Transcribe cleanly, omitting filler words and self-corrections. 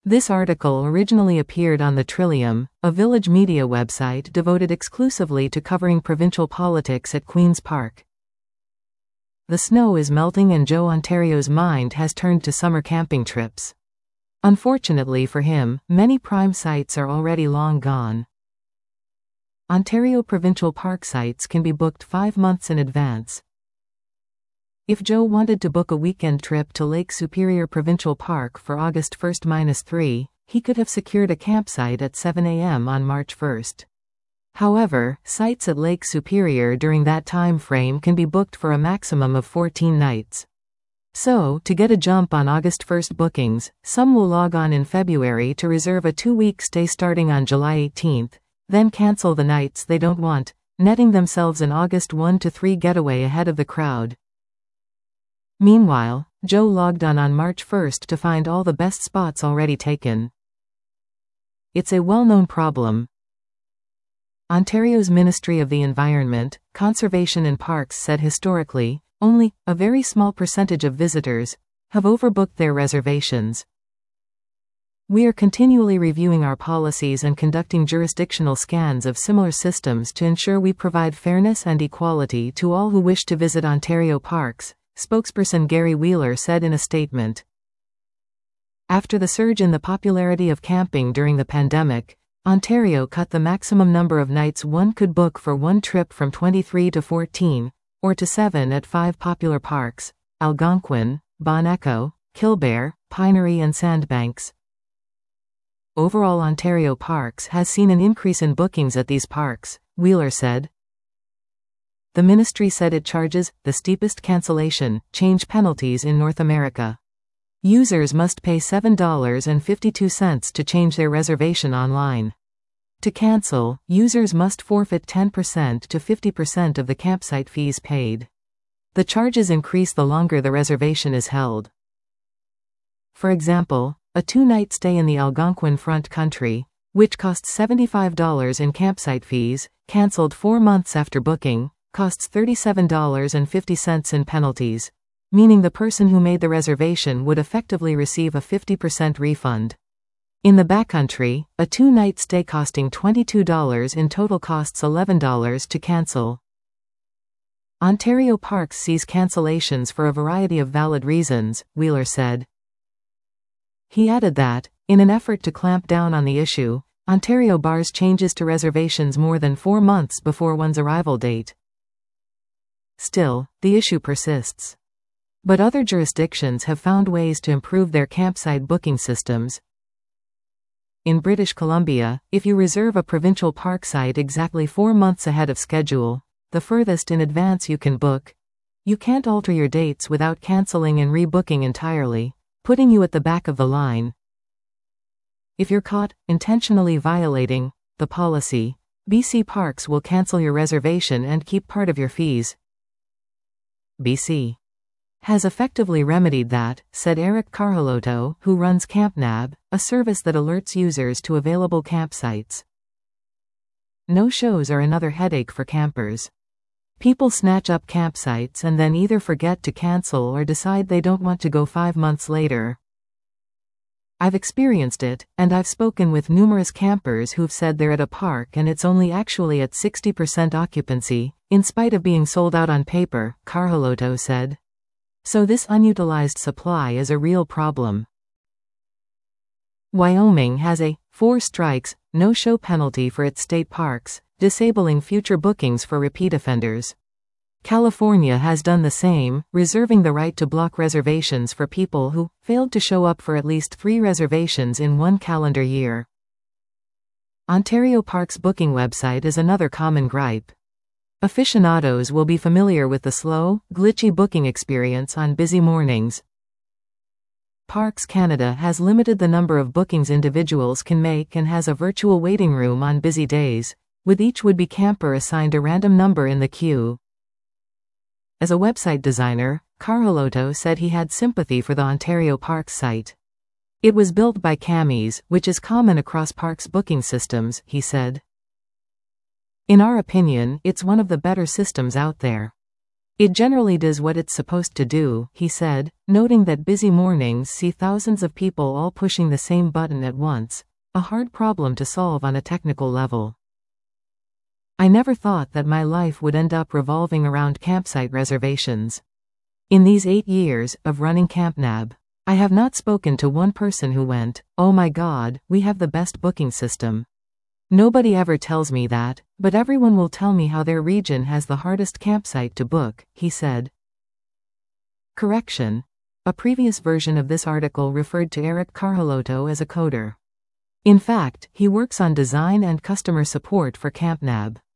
This article originally appeared on the Trillium, a Village Media website devoted exclusively to covering provincial politics at Queen's Park. The snow is melting and Joe Ontario's mind has turned to summer camping trips. Unfortunately for him, many prime sites are already long gone. Ontario provincial park sites can be booked 5 months in advance. If Joe wanted to book a weekend trip to Lake Superior Provincial Park for August 1-3, he could have secured a campsite at 7 a.m. on March 1. However, sites at Lake Superior during that time frame can be booked for a maximum of 14 nights. So, to get a jump on August 1 bookings, some will log on in February to reserve a 2-week stay starting on July 18, then cancel the nights they don't want, netting themselves an August 1-3 getaway ahead of the crowd. Meanwhile, Joe logged on March 1 to find all the best spots already taken. It's a well-known problem. Ontario's Ministry of the Environment, Conservation and Parks said historically, only a very small percentage of visitors have overbooked their reservations. We are continually reviewing our policies and conducting jurisdictional scans of similar systems to ensure we provide fairness and equality to all who wish to visit Ontario parks, spokesperson Gary Wheeler said in a statement. After the surge in the popularity of camping during the pandemic, Ontario cut the maximum number of nights one could book for one trip from 23 to 14, or to 7 at 5 popular parks: Algonquin, Bon Echo, Killbear, Pinery and Sandbanks. Overall, Ontario Parks has seen an increase in bookings at these parks, Wheeler said. The ministry said it charges the steepest cancellation change penalties in North America. Users must pay $7.52 to change their reservation online. To cancel, users must forfeit 10% to 50% of the campsite fees paid. The charges increase the longer the reservation is held. For example, a 2-night stay in the Algonquin Front Country, which costs $75 in campsite fees, cancelled 4 months after booking, costs $37.50 in penalties, meaning the person who made the reservation would effectively receive a 50% refund. In the backcountry, a 2-night stay costing $22 in total costs $11 to cancel. Ontario Parks sees cancellations for a variety of valid reasons, Wheeler said. He added that, in an effort to clamp down on the issue, Ontario bars changes to reservations more than 4 months before one's arrival date. Still, the issue persists. But other jurisdictions have found ways to improve their campsite booking systems. In British Columbia, if you reserve a provincial park site exactly 4 months ahead of schedule, the furthest in advance you can book, you can't alter your dates without cancelling and rebooking entirely, putting you at the back of the line. If you're caught intentionally violating the policy, BC Parks will cancel your reservation and keep part of your fees. BC has effectively remedied that, said Eric Carhalotto, who runs CampNab, a service that alerts users to available campsites. No-shows are another headache for campers. People snatch up campsites and then either forget to cancel or decide they don't want to go 5 months later. I've experienced it, and I've spoken with numerous campers who've said they're at a park and it's only actually at 60% occupancy, in spite of being sold out on paper, Carhalotto said. So this unutilized supply is a real problem. Wyoming has a 4 strikes, no-show penalty for its state parks, disabling future bookings for repeat offenders. California has done the same, reserving the right to block reservations for people who failed to show up for at least 3 reservations in 1 calendar year. Ontario Parks booking website is another common gripe. Aficionados will be familiar with the slow, glitchy booking experience on busy mornings. Parks Canada has limited the number of bookings individuals can make and has a virtual waiting room on busy days, with each would-be camper assigned a random number in the queue. As a website designer, Carhalotto said he had sympathy for the Ontario Parks site. It was built by Camis, which is common across parks booking systems, he said. In our opinion, it's one of the better systems out there. It generally does what it's supposed to do, he said, noting that busy mornings see thousands of people all pushing the same button at once, a hard problem to solve on a technical level. I never thought that my life would end up revolving around campsite reservations. In these 8 years of running CampNab, I have not spoken to one person who went, "Oh my God, we have the best booking system." Nobody ever tells me that, but everyone will tell me how their region has the hardest campsite to book, he said. Correction. A previous version of this article referred to Eric Carhalotto as a coder. In fact, he works on design and customer support for CampNab.